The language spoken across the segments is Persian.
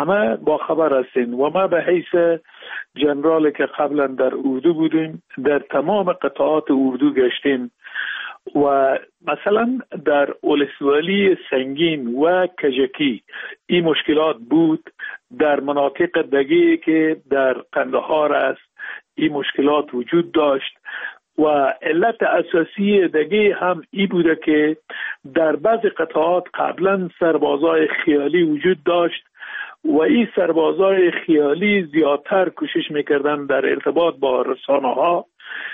همه با خبر هستین و ما به حیث جنرالی که قبلا در اردو بودیم در تمام قطعات اردو گشتیم و مثلا در ولسوالی سنگین و کجکی این مشکلات بود. در مناطق دیگه که در قندهار است این مشکلات وجود داشت و علت اساسی دیگه هم ای بوده که در بعض قطعات قبلا سربازای خیالی وجود داشت و این سربازای خیالی زیادتر کوشش میکردن در ارتباط با رسانه ها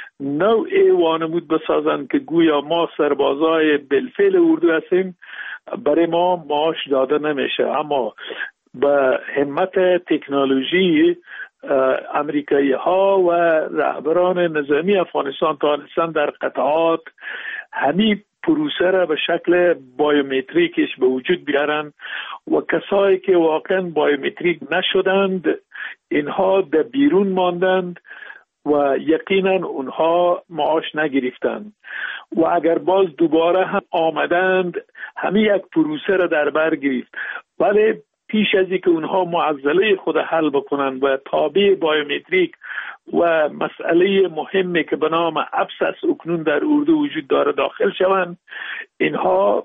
نوع وانمود بسازن که گویا ما سربازای بالفعل اردو هستیم، برای ما معاش داده نمیشه. اما به همت تکنولوژی امریکایی ها و رهبران نظامی افغانستان تانستن در قطعات همین پروسه را به شکل بایومتریکش به وجود بیارن و کسایی که واقعا بایومتریک نشدند اینها در بیرون ماندند و یقینا اونها معاش نگرفتند و اگر باز دوباره هم آمدند همین یک پروسه را در بر گرفت. ولی پیش از اینکه اونها معضله خود حل بکنن و تابع بایومتریک و مسئله مهمی که به نام ابسس اکنون در اردو وجود داره داخل شوند، اینها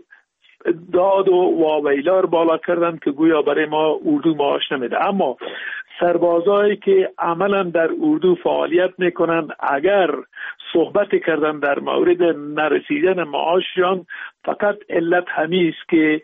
داد و واویلار بالا کردن که گویا برای ما اردو معاش نمیده. اما سربازایی که عملا در اردو فعالیت میکنن اگر صحبت کردن در مورد نرسیدن معاششان، فقط علت همین است که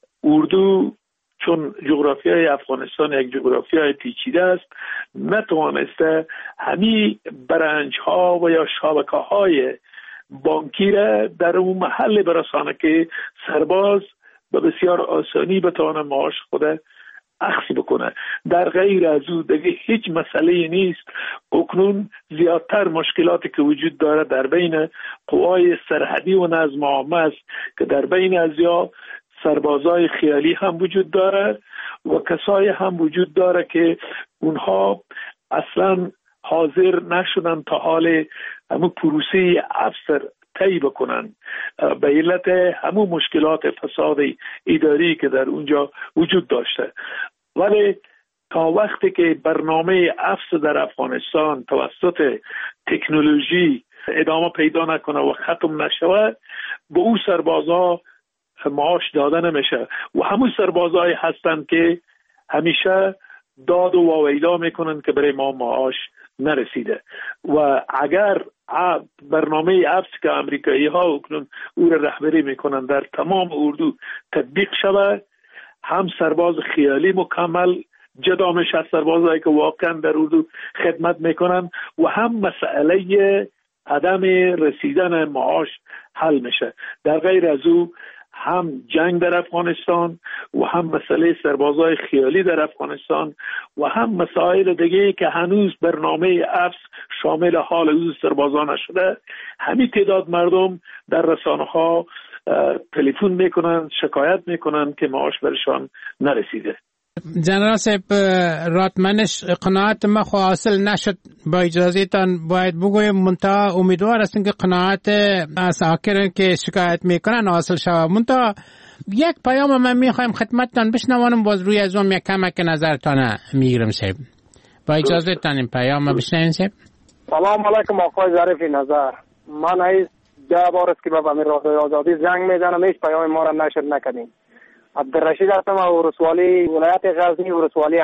اردو چون جغرافیای افغانستان یک جغرافیای پیچیده است نتوانسته همین برنج ها و یا شبکه های بانکی را در اون محل برسانه که سرباز به بسیار آسانی بتوانه معاش خود اخذ بکنه. در غیر از او دیگه هیچ مسئله نیست. اکنون زیادتر مشکلاتی که وجود داره در بین قوای سرحدی و نظم عامه است که در بین ازیا سربازای خیالی هم وجود داره و کسای هم وجود داره که اونها اصلا حاضر نشدن تا حال همون پروسه افسر طی بکنن به علت همون مشکلات فساد اداری که در اونجا وجود داشته. ولی تا وقتی که برنامه افس در افغانستان توسط تکنولوژی ادامه پیدا نکنه و ختم نشود به اون سربازا معاش داده نمیشه و همون سربازایی هستن که همیشه داد و واویلا میکنن که برای ما معاش نرسیده. و اگر برنامه افس که امریکایی ها اکنون او را رهبری میکنن در تمام اردو تطبیق شود، هم سرباز خیالی مکمل جدا میشه از سربازایی که واقعا در اردو خدمت میکنن و هم مسئله عدم رسیدن معاش حل میشه. در غیر از او هم جنگ در افغانستان و هم مسئله سربازای خیالی در افغانستان و هم مسائل دیگه که هنوز برنامه افس شامل حال او سربازان نشده، همین تعداد مردم در رسانه ها تلفن میکنن، شکایت میکنن که معاش برشان نرسیده. جنرال صاحب راتمنش قناعت ما خو حاصل نشد، با اجازه تان باید بگویم منتها امیدوار هستیم که قناعت ساکنان که شکایت میکنن حاصل شود. منتها یک پیام من میخوایم خدمتتان بشنوانم، باز روی از اون یک کمک نظرتان میگیرم صاحب. با اجازه تان این پیام بشنویم صاحب. سلام علیکم آقای ظریف نظر. من از 10 بار است که به امیر آزادی زنگ میزنم، هیچ پیام ما را نشر نکردیم. عبدالرشید هستم از ولسوالی ولایت غزنی، ولسوالی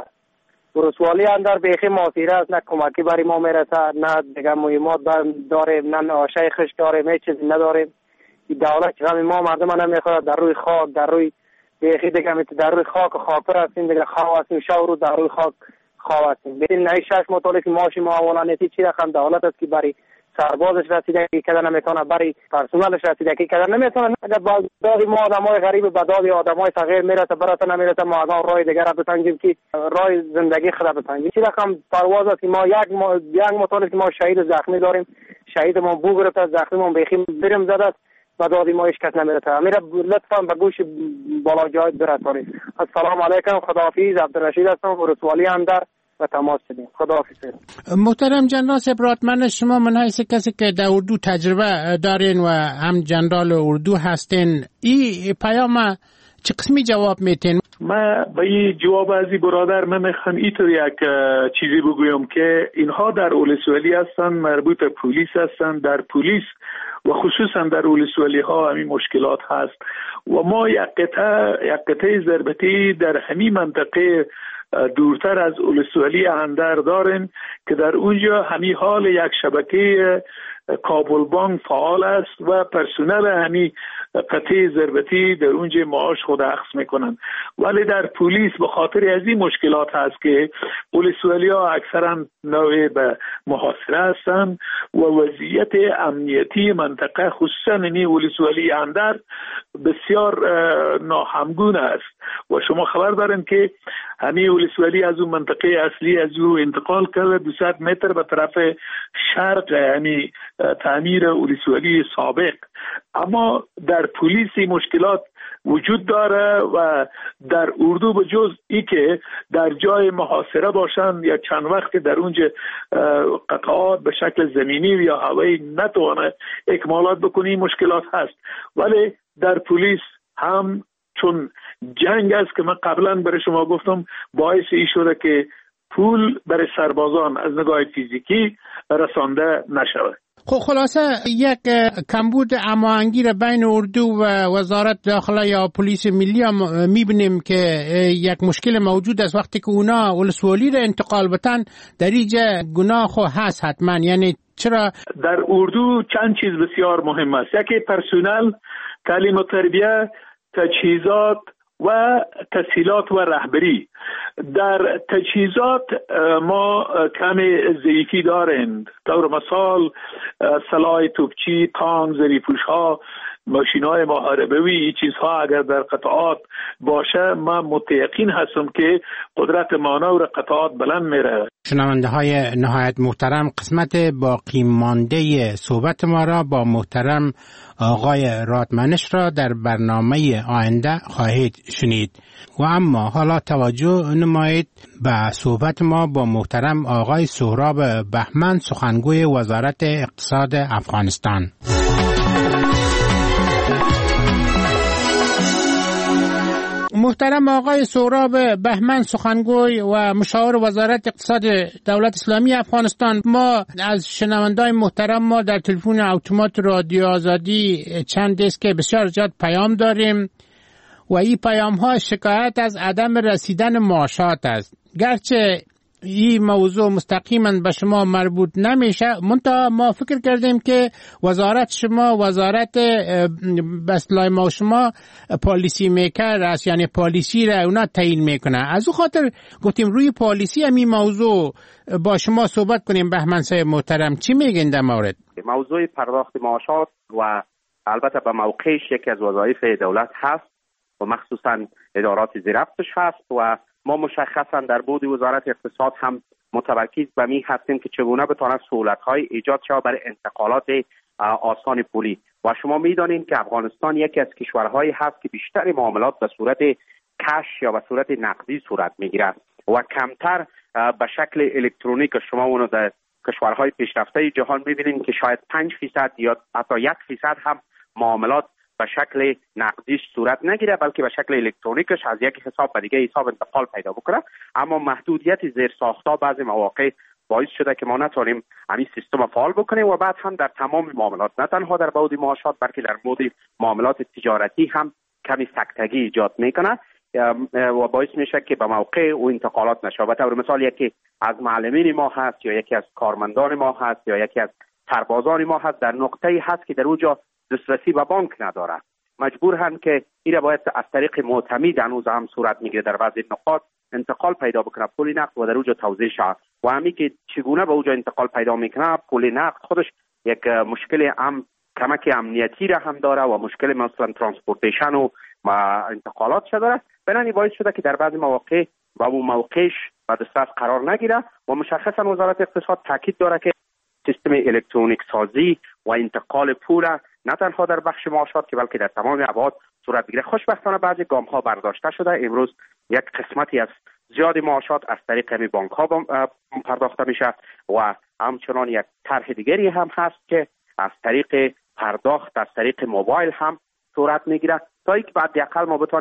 ولسوالی اندر بیخی ماسیره است، نه کمکی برای ما میرسه، نه دیگه مهمات داریم، نه آشای خشک داریم، هیچ چیزی نداریم. این دولت غم ما مردم نمیخواد، در روی خاک، در روی بیخی دیگه در روی خاک خاکر هستیم، دیگه خواه هستیم، شب رو در روی خاک خواه هستیم. ببین نه 6 مطالعه که معاش ما اولانیتی چی رقم دولت است که برای سربازش رسیدگی کردن نمیتونه، برای پرسنلش رسیدگی کردن نمیتونه. اگر دادی ما آدمای غریب به دادی آدمای صغیر میرسه برات نمیرسه، ما از راه دیگر را بتنگیم که راه زندگی خود بتنگیم. چی رقم پرواز است که ما یک مطالعه که ما شهید زخمی داریم، شهیدمون بو گرفته، زخمیمون بیخی برم زده است و دادی ما هیچ کس نمیرسه. میره لطفا به گوش بالا جای برسانید. السلام علیکم، خداحافظ. عبدالرشید هستم، ولسوالی اندر و تماس شدیم. خداحافظ. محترم جنرال سپراتمن، شما من حیث کسی که در اردو تجربه دارین و هم جنرال اردو هستین، این پیام چه قسمی جواب میتین؟ من به این جواب از این برادر من میخوام اینطور یک چیزی بگویم که اینها در ولسوالی هستن، مربوط به پلیس هستن. در پلیس و خصوصا در ولسوالی ها همین مشکلات هست و ما یک قطعه ضربتی در همین منطقه دورتر از ولسوالی اندر داریم که در اونجا همین حال یک شبکه کابل بانک فعال است و پرسنل همین قطعه ضربتی در اونجا معاش خود اخذ میکنن. ولی در پلیس به خاطر از این مشکلات هست که ولسوالی ها اکثرا نوع به محاصره هستند و وضعیت امنیتی منطقه خصوصا این ولسوالی اندر بسیار ناهمگون است و شما خبر دارین که همین ولسوالی از اون منطقه اصلی از او انتقال کرده 200 متر به طرف شرق، یعنی تعمیر ولسوالی سابق. اما در پلیسی مشکلات وجود داره و در اردو به جز ای که در جای محاصره باشن یا چند وقت در اونجا قطعات به شکل زمینی یا هوایی نتوانه اکمالات بکنی مشکلات هست. ولی در پلیس هم چون جنگ است که من قبلا برای شما گفتم باعث ای شده که پول برای سربازان از نگاه فیزیکی رسانده نشود. خب خلاصه یک کمبود هماهنگی بین اردو و وزارت داخله یا پلیس ملی هم میبینیم که یک مشکل موجود است. وقتی که اونا ولسوالی را انتقال بتن در اینجا گناه خو هست حتما. یعنی چرا در اردو چند چیز بسیار مهم است. یکی پرسنل، تعلیم و تربیه، تجهیزات و تسهیلات و رهبری. در تجهیزات ما کمی ضعیفی دارند. طور مثال سلاح توپچی، تانک، زریپوش ها، ماشین‌های محاربه‌ای، این چیزها اگر در قطعات باشه من متیقن هستم که قدرت مانور قطعات بلند میره. شنونده های نهایت محترم، قسمت باقی مانده صحبت ما را با محترم آقای رادمنش را در برنامه آینده خواهید شنید. و اما حالا توجه نمایید به صحبت ما با محترم آقای سهراب بهمن، سخنگوی وزارت اقتصاد افغانستان. محترم آقای سهراب بهمن، سخنگوی و مشاور وزارت اقتصاد دولت اسلامی افغانستان، ما از شنوندای محترم ما در تلفن اتومات رادیو آزادی چند است که بسیار زیاد پیام داریم و این پیام ها شکایت از عدم رسیدن معاشات است. گرچه این موضوع مستقیما به شما مربوط نمیشه، منتها ما فکر کردیم که وزارت شما وزارت بسلای ما شما پالیسی میکر است، یعنی پالیسی را اونا تعیین میکنه. از او خاطر گفتیم روی پالیسی همین موضوع با شما صحبت کنیم. بهمن صاحب محترم چی میگین در مورد موضوع پرداخت معاشات و البته به موقعش یکی از وظایف دولت هست و مخصوصا ادارات زیربطش هست و ما مشخصا در بود وزارت اقتصاد هم متمرکز به می هستیم که چگونه بتواند سهولت‌های ایجاد شود برای انتقالات آسان پولی. و شما می‌دانید که افغانستان یکی از کشورهایی هست که بیشتر معاملات به صورت کش یا به صورت نقدی صورت می‌گیرد و کمتر به شکل الکترونیک. شما اونو در کشورهای پیشرفته جهان می‌بینید که شاید 5% یا حتی 1% هم معاملات به شکل نقدیش صورت نگیره، بلکه به شکل الکترونیکش از یک حساب به دیگه حساب انتقال پیدا بکنه. اما محدودیت زیرساخت‌ها بعضی مواقع باعث شده که ما نتونیم همین سیستم فعال بکنیم و بعد هم در تمام معاملات، نه تنها در بعد معاشات بلکه در بعد معاملات تجارتی هم کمی سکتگی ایجاد میکنه و باعث میشه که به موقع او انتقالات نشه. به طور مثال یکی از معلمین ما هست یا یکی از کارمندان ما هست یا یکی از سربازان ما هست در نقطه‌ای هست که در اونجا دسترسی به بانک نداره، مجبور هم که این باید از طریق معتمد هنوز هم صورت میگیره در بعضی نقاط انتقال پیدا بکنه پول نقد و در اونجا توزیع شه. و همین که چگونه به اونجا انتقال پیدا میکنه پول نقد خودش یک مشکل کمک امنیتی را هم داره و مشکل مثلا ترانسپورتیشن و انتقالات شده داره. بنابراین باعث شده که در بعضی مواقع و اون موقعش به دسترس قرار نگیره و مشخصا وزارت اقتصاد تاکید داره که سیستم الکترونیک سازی و انتقال پول نه تنها در بخش معاشات که بلکه در تمام ابعاد صورت بگیره. خوشبختانه بعضی گام ها برداشته شده. امروز یک قسمتی از زیاد معاشات از طریق همین بانک ها پرداخته میشه و همچنان یک طرح دیگری هم هست که از طریق پرداخت از طریق موبایل هم صورت میگیره تا اینکه بعد اقل ما بتونیم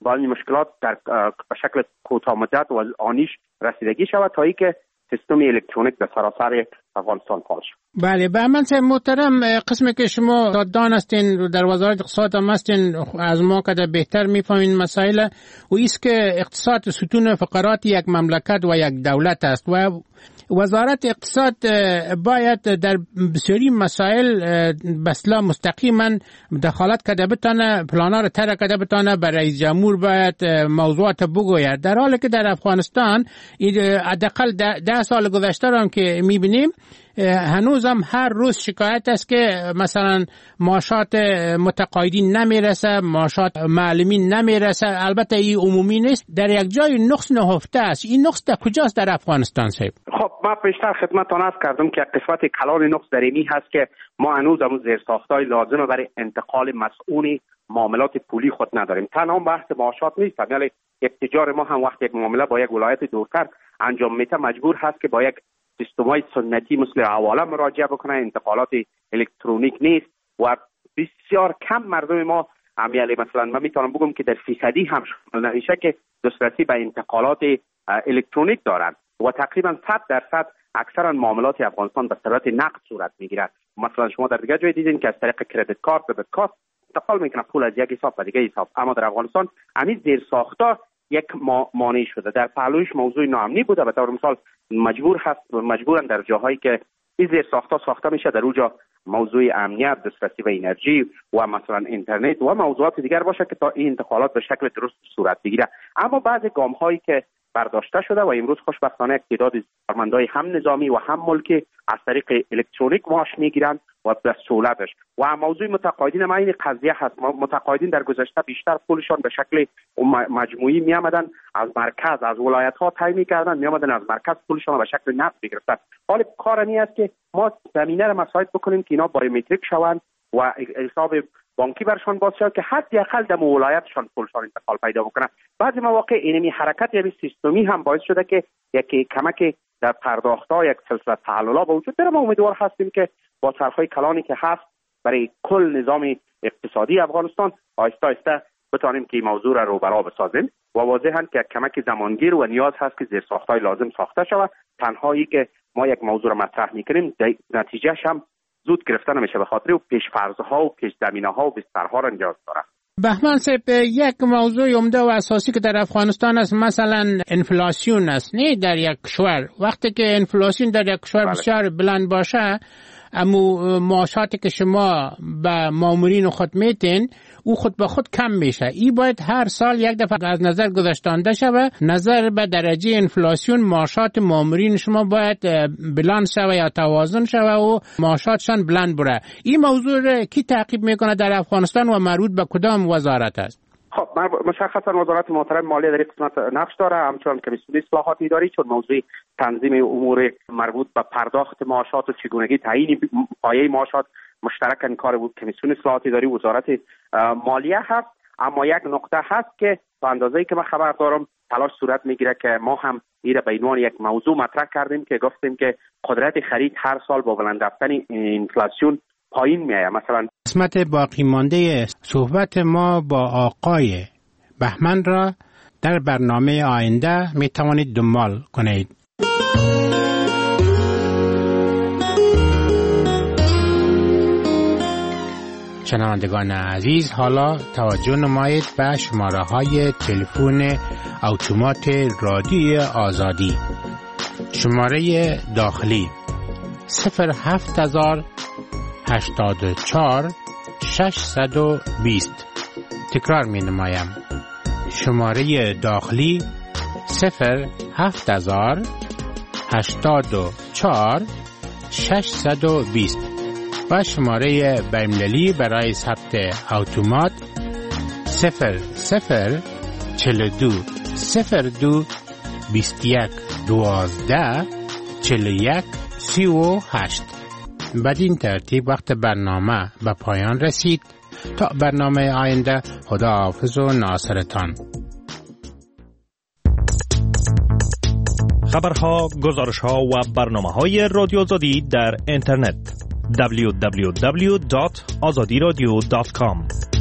با این مشکلات در به شکل کوتاه مدت و آنیش رسیدگی شود تا اینکه سیستم الکترونیک در سراسر افغانستان فعال شود. بله، به من محترم، قسمی که شما دان هستین در وزارت اقتصاد هم هستین، از ما که بهتر میفهمین مسائل و ایست که اقتصاد ستون فقرات یک مملکت و یک دولت است و وزارت اقتصاد باید در بسیاری مسائل بسلا مستقیما دخالت کرده بتانه، پلانا را طرح کرده بتانه، برای رئیس جمهور باید موضوعات بگوید، در حالی که در افغانستان حداقل 10 سال گذشته را که میبینیم هنوز هم هر روز شکایت است که مثلا معاشات متقاعدین نمیرسه، معاشات معلمین نمیرسه. البته این عمومی نیست، در یک جای نقص نهفته است. این نقص در کجاست در افغانستان صاحب؟ خب ما پیشتر خدمتتان عرض کردم که قسمت کلان نقص در اینی هست که ما هنوز هم زیرساخت‌های لازم برای انتقال مسئول معاملات پولی خود نداریم. تنها بحث معاشات نیست، یعنی یک تجار ما هم وقتی یک معامله با یک ولایت دورتر انجام میده مجبور هست که با یک سیستم‌های سنتی مثل حواله مراجعه بکنه. انتقالات الکترونیک نیست و بسیار کم مردم ما عملی مثلا من میتونم بگم که در فیصدی هم شامل نمیشه که دسترسی به انتقالات الکترونیک دارند و تقریبا 100% اکثرا معاملات افغانستان به صورت نقد صورت میگیرد. مثلا شما در دیگه جای دیدین که از طریق کردیت کارت به دبیت کارت انتقال میکنه پول از یک حساب به دیگه حساب، اما در افغانستان همین زیرساخت‌ها یک مانع شده. در پهلویش موضوع ناامنی بوده، به طور مثال مجبورن در جاهایی که این زیرساخت‌ها ساخته میشه در اونجا موضوع امنیت، دسترسی به انرژی و مثلا اینترنت و موضوعات دیگر باشه که تا این انتقالات به شکل درست صورت بگیره. اما بعضی گام‌هایی که برداشته شده و امروز خوشبختانه تعداد کارمندای هم نظامی و هم ملکی از طریق الکترونیک معاش میگیرند و به سهولتش. و موضوع متقاعدین ما این قضیه هست. متقاعدین در گذشته بیشتر پولشان به شکل مجموعی می آمدن از مرکز، از ولایت ها تعیین می‌کردن، می آمدن از مرکز پولشان به شکل نقد می‌گرفتن. حالا کار این است که ما زمینه را مساعد بکنیم که اینا بایومتریک شوند و حساب بانکی برشان باز شد که حداقل در ولایتشان پولشان انتقال پیدا بکنه. بعضی مواقع اینمی حرکت یا سیستمی هم باعث شده که یکی کمک در پرداخت‌ها یک سلسله تحولات وجود داره. ما امیدوار هستیم که با طرح‌های کلانی که هست برای کل نظام اقتصادی افغانستان آهسته آهسته بتوانیم که این موضوع را روبرا بسازیم و واضحاً که کمک زمانگیر و نیاز هست که زیرساخت‌های لازم ساخته شود. تنهایی که ما یک موضوع را مطرح می‌کنیم نتیجهش هم زود گرفته نمیشه به خاطر پیش‌فرض‌ها و پیش‌زمینه‌ها و بسترها را نیاز داره. بهمن صاحب، یک موضوع عمده و اساسی که در افغانستان است مثلا انفلاسیون است. نه در یک کشور وقتی که انفلاسیون در یک کشور بسیار بلند باشه، اما معاشاتی که شما به مامورین خود میتین او خود به خود کم میشه. این باید هر سال یک دفعه از نظر گذاشتنده شود. نظر به درجه انفلاسیون معاشات مامورین شما باید بلند شود یا توازن شود و معاشاتشان بلند بره. این موضوع را کی تعقیب میکنه در افغانستان و مربوط به کدام وزارت است؟ خب مشخصا وزارت محترم مالیه در قسمت نقش داره، همچنان کمیسیون اصلاحات اداری، چون موضوع تنظیم امور مربوط به پرداخت معاشات و چگونگی تعیین پایه معاشات مشترکاً کار بود کمیسیون اصلاحات اداری وزارت مالیه هست. اما یک نقطه هست که تا اندازه‌ای که من خبر دارم تلاش صورت میگیره که ما هم این به عنوان یک موضوع مطرح کردیم که گفتیم که قدرت خرید هر سال با بلند رفتن انفلاسیون پایین میاد. مثلا قسمت باقی مانده صحبت ما با آقای بهمن را در برنامه آینده می توانید دنبال کنید. شنوندگان عزیز، حالا توجه نمایید به شماره های تلفن اتومات رادیوی آزادی. شماره داخلی 07084 620. تکرار می نمایم. شماره داخلی 07084 620 و شماره بین‌المللی برای ثبت اتومات 0042 02 21 12 41 38. بدین ترتیب وقت برنامه به پایان رسید. تا برنامه آینده، خدا حافظ و ناصرتان. خبرها، گزارشها و برنامه‌های رادیو آزادی در اینترنت www.azadiradio.com